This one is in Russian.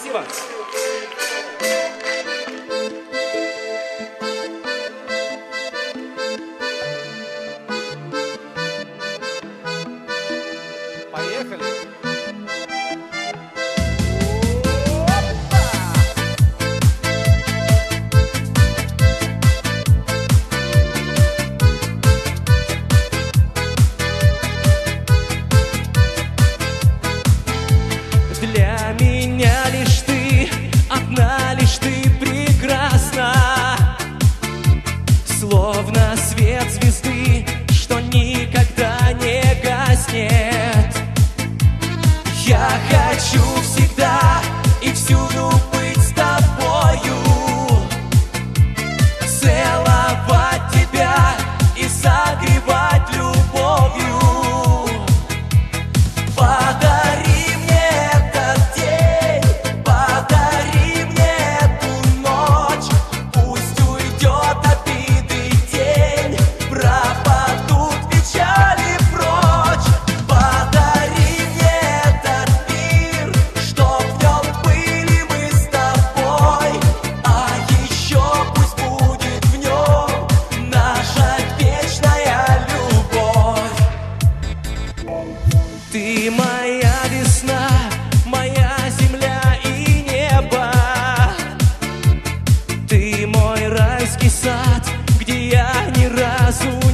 Спасибо. Поехали. Для меня лишь ты, одна лишь ты прекрасна, словно свет звезды, что никогда не гаснет. Я хочу всегда и всюду быть с тобою, целовать тебя и согревать любовью. Подари мне этот день, подари мне эту ночь, пусть уйдет обиды тень, пропадут печали прочь. Подари мне этот мир, чтоб в нем были мы с тобой, а еще пусть будет в нем наша вечная любовь. Ты моя весна, моя земля и небо. Ты мой райский сад, где я ни разу